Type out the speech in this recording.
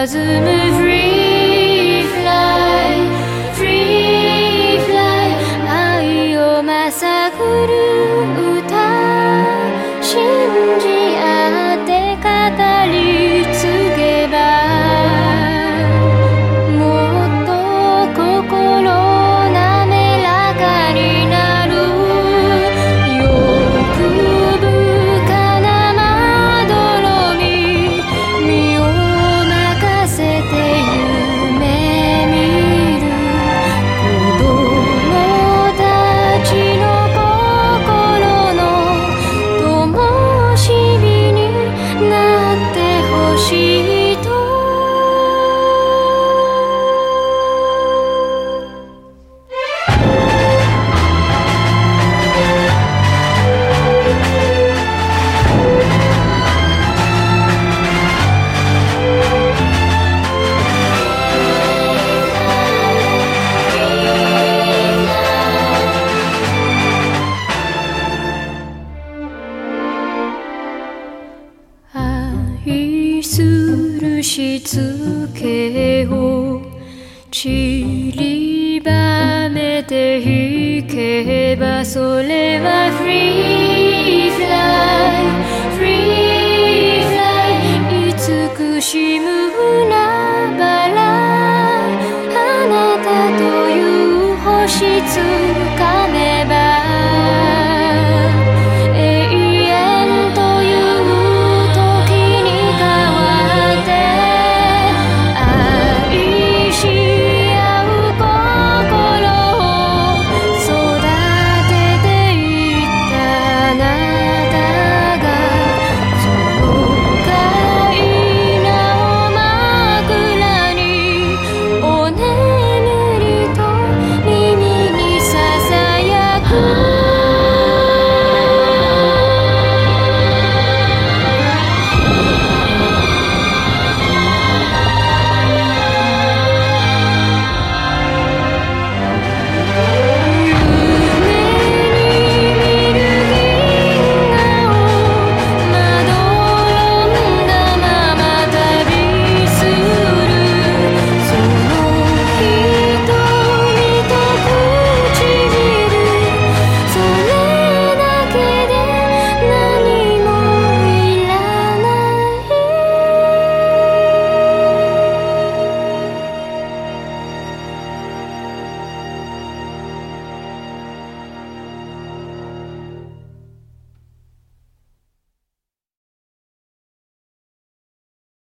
佇むフリーフライフリーフライ愛をまさぐる歌信じ合って語り継げばもっと心滑らかになる欲深なまどろみ身を任せて夢見る子供たちの心の灯火になってほしいと愛するしつけを散りばめていけばそれはフリー